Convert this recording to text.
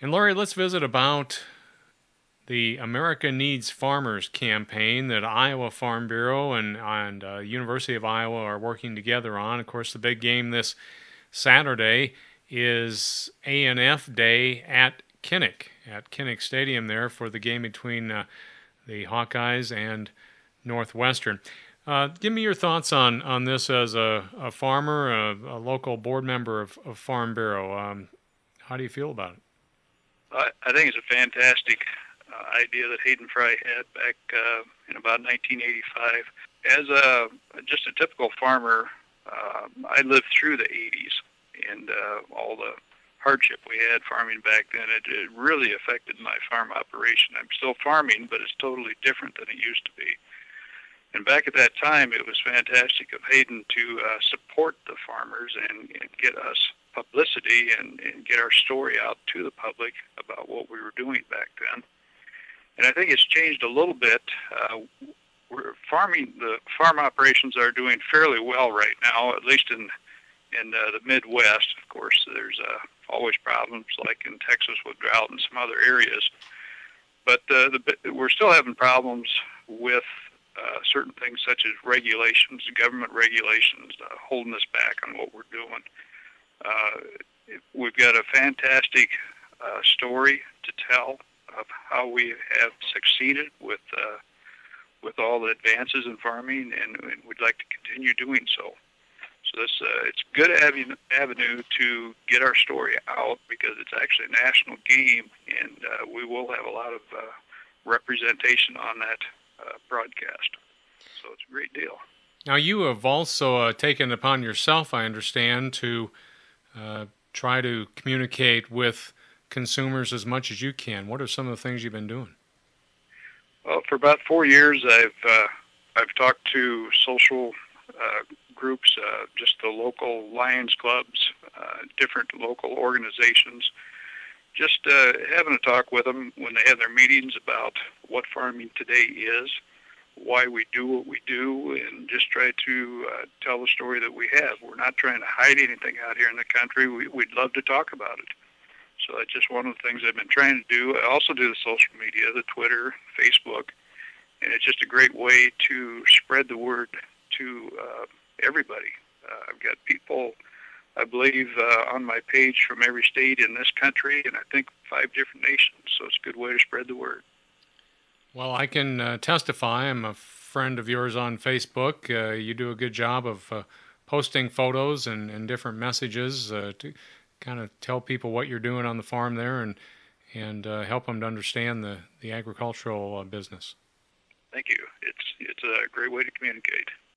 And Laurie, let's visit about the America Needs Farmers campaign that Iowa Farm Bureau and University of Iowa are working together on. Of course, the big game this Saturday is A&F Day at Kinnick Stadium there for the game between the Hawkeyes and Northwestern. Give me your thoughts on this as a farmer, a local board member of Farm Bureau. How do you feel about it? I think it's a fantastic idea that Hayden Fry had back in about 1985. As just a typical farmer, I lived through the 80s and all the hardship we had farming back then. It really affected my farm operation. I'm still farming, but it's totally different than it used to be. And back at that time, it was fantastic of Hayden to support the farmers and get us publicity and get our story out to the public about what we were doing back then. And I think it's changed a little bit. The farm operations are doing fairly well right now, at least in the Midwest. Of course, there's always problems like in Texas with drought and some other areas. But we're still having problems with certain things such as regulations, government regulations, holding us back on what we're doing. We've got a fantastic story to tell of how we have succeeded with all the advances in farming, and we'd like to continue doing so. So it's a good avenue to get our story out because it's actually a national game, and we will have a lot of representation on that broadcast. So it's a great deal. Now, you have also taken it upon yourself, I understand, to try to communicate with consumers as much as you can. What are some of the things you've been doing? Well, for about 4 years, I've talked to social groups, just the local Lions clubs, different local organizations, just having a talk with them when they have their meetings about what farming today is, why we do what we do, and just try to tell the story that we have. We're not trying to hide anything out here in the country. We'd love to talk about it. So that's just one of the things I've been trying to do. I also do the social media, the Twitter, Facebook, and it's just a great way to spread the word to everybody. I've got people, I believe, on my page from every state in this country, and I think 5 different nations. So it's a good way to spread the word. Well, I can testify. I'm a friend of yours on Facebook. You do a good job of posting photos and different messages to kind of tell people what you're doing on the farm there and help them to understand the agricultural business. Thank you. It's a great way to communicate.